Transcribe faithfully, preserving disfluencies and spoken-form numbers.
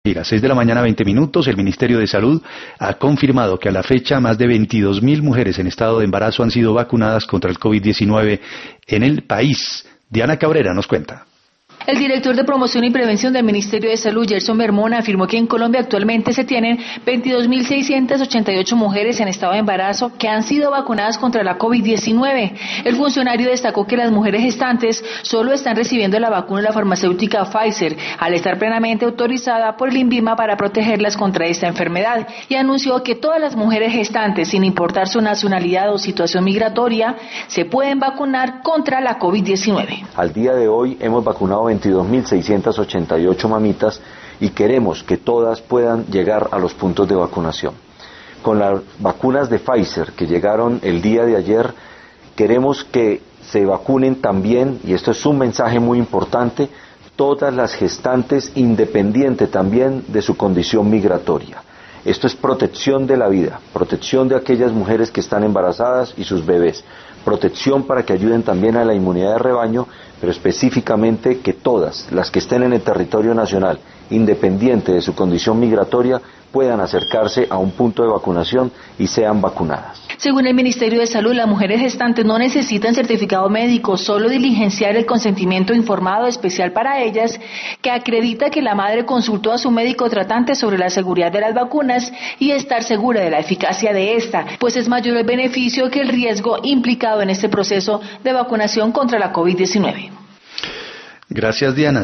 A las seis de la mañana, veinte minutos, el Ministerio de Salud ha confirmado que a la fecha más de veintidós mil mujeres en estado de embarazo han sido vacunadas contra el COVID diecinueve en el país. Diana Cabrera nos cuenta. El director de Promoción y Prevención del Ministerio de Salud, Gerson Bermona, afirmó que en Colombia actualmente se tienen veintidós mil seiscientas ochenta y ocho mujeres en estado de embarazo que han sido vacunadas contra la COVID diecinueve. El funcionario destacó que las mujeres gestantes solo están recibiendo la vacuna de la farmacéutica Pfizer, al estar plenamente autorizada por el INVIMA para protegerlas contra esta enfermedad, y anunció que todas las mujeres gestantes, sin importar su nacionalidad o situación migratoria, se pueden vacunar contra la COVID diecinueve. Al día de hoy hemos vacunado veintidós mil seiscientas ochenta y ocho mamitas y queremos que todas puedan llegar a los puntos de vacunación. Con las vacunas de Pfizer que llegaron el día de ayer, queremos que se vacunen también, y esto es un mensaje muy importante, todas las gestantes, independiente también de su condición migratoria. Esto es protección de la vida, protección de aquellas mujeres que están embarazadas y sus bebés, protección para que ayuden también a la inmunidad de rebaño, pero específicamente que todas las que estén en el territorio nacional, independiente de su condición migratoria, puedan acercarse a un punto de vacunación y sean vacunadas. Según el Ministerio de Salud, las mujeres gestantes no necesitan certificado médico, solo diligenciar el consentimiento informado especial para ellas, que acredita que la madre consultó a su médico tratante sobre la seguridad de las vacunas y estar segura de la eficacia de esta, pues es mayor el beneficio que el riesgo implicado en este proceso de vacunación contra la COVID diecinueve. Gracias, Diana.